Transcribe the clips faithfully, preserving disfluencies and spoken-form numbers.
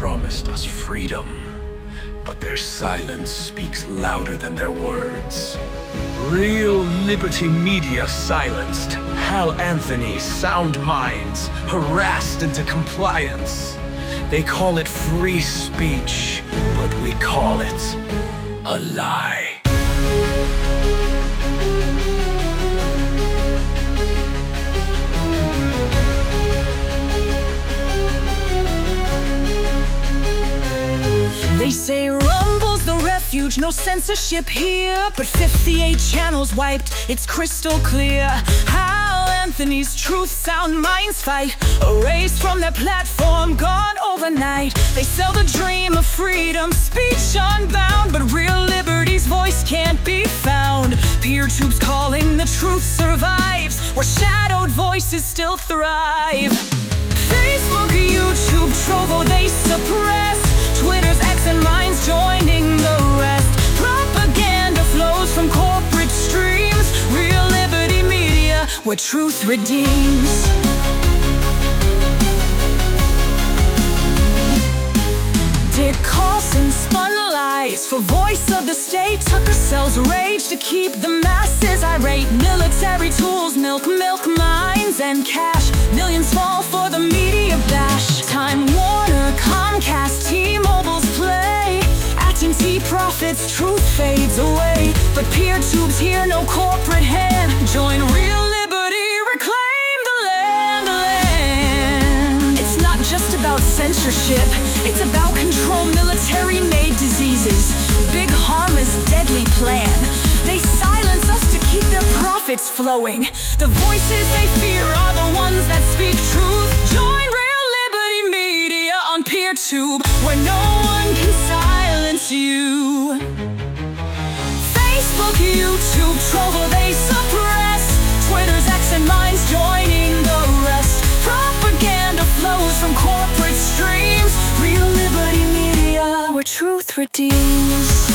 promised us freedom, but their silence speaks louder than their words. Real Liberty Media silenced. Hal Anthony's sound minds harassed into compliance. They call it free speech, but we call it a lie. They say Rumble's the refuge, no censorship here, but fifty-eight channels wiped, it's crystal clear. Hal Anthony's truth sound minds fight, erased from their platform, gone overnight. They sell the dream of freedom, speech unbound, but real liberty's voice can't be found. PeerTube's calling, the truth survives, where shadowed voices still thrive. Facebook, YouTube, Trovo, they suppress. Twitter's X and Minds joining the rest. Propaganda flows from corporate streams. Real Liberty Media, where truth redeems. Dick Carlson spun lies for voice of the state. Tucker sells rage to keep the masses irate. Military tools, milk, milk mines and cash. Millions fall for the media bash. Time Warner, Comcast, T-Mobile's play. At T and T profits, truth fades away. But PeerTube's here, no corporate hand. Join Real Liberty, reclaim the land, the land. It's not just about censorship, it's about control. Military-made diseases, Big Pharma's deadly plan. They silence us to keep their profits flowing. The voices they fear are the ones that speak truth. Join Real Liberty Media on PeerTube, where no one can silence you. Facebook, YouTube, Trovo, they suppress. Twitter's X and Minds joining the rest. Propaganda flows from corporate streams. Real Liberty Media, where truth redeems.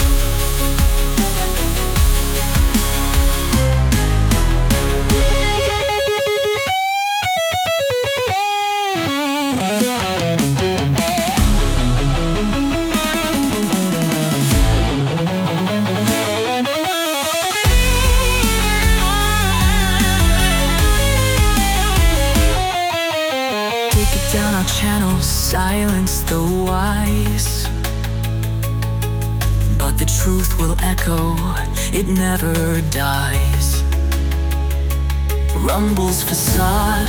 Down our channels, silence the wise, but the truth will echo, it never dies. Rumble's facade,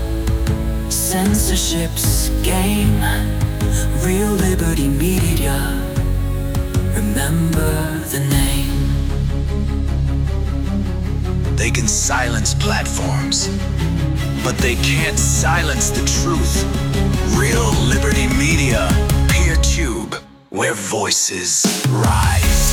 censorship's game. Real Liberty Media, remember the name. They can silence platforms, but they can't silence the truth. Real Liberty Media, PeerTube, where voices rise.